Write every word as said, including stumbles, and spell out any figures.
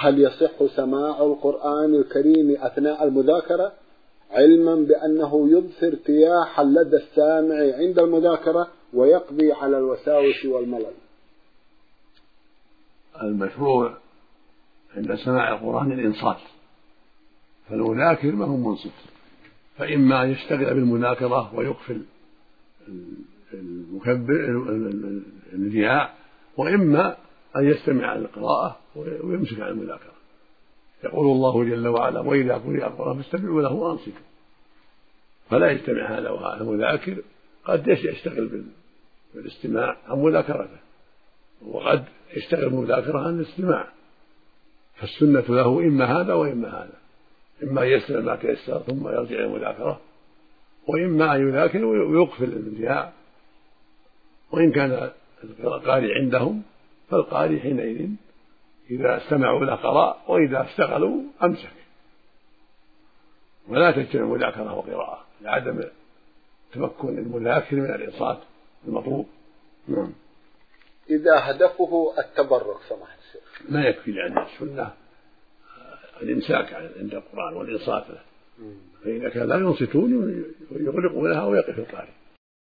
هل يصح سماع القرآن الكريم أثناء المذاكرة، علما بأنه يبثر ارتياحا لدى السامع عند المذاكرة ويقضي على الوساوس والملل؟ المشروع عند سماع القرآن الإنصات، فالمذاكر ما هو منصت، فإما أن يشتغل بالمذاكرة ويقفل المكبر الإذاعة، وإما أن يستمع على القراءة ويمسك عن المذاكرة. يقول الله جل وعلا: وإذا قرئ القرآن فاستمعوا له وأنصتوا. فلا يجتمع هذا وهذا. المذاكر قد يشتغل بالاستماع عن مذاكرته، وقد يشتغل بالمذاكرة عن الاستماع، فالسنة له إما هذا وإما هذا، إما يستمع ما تيسر ثم يرجع إلى المذاكرة، وإما أن يذاكر ويقفل الانتهاء. وإن كان القارئ عندهم فالقارئ حينئذ إذا استمعوا له قرأ، وإذا اشتغلوا أمسك. ولا تجتمع مذاكرة وقراءة لعدم تمكن المذاكر من الإنصات المطلوب. نعم. إذا هدفه التبرك سماحة الشيخ ما يكفي، لأن السنة الإمساك عند القرآن والإنصات له، فإذا كان لا ينصتون يغلقوا لها ويقف القارئ.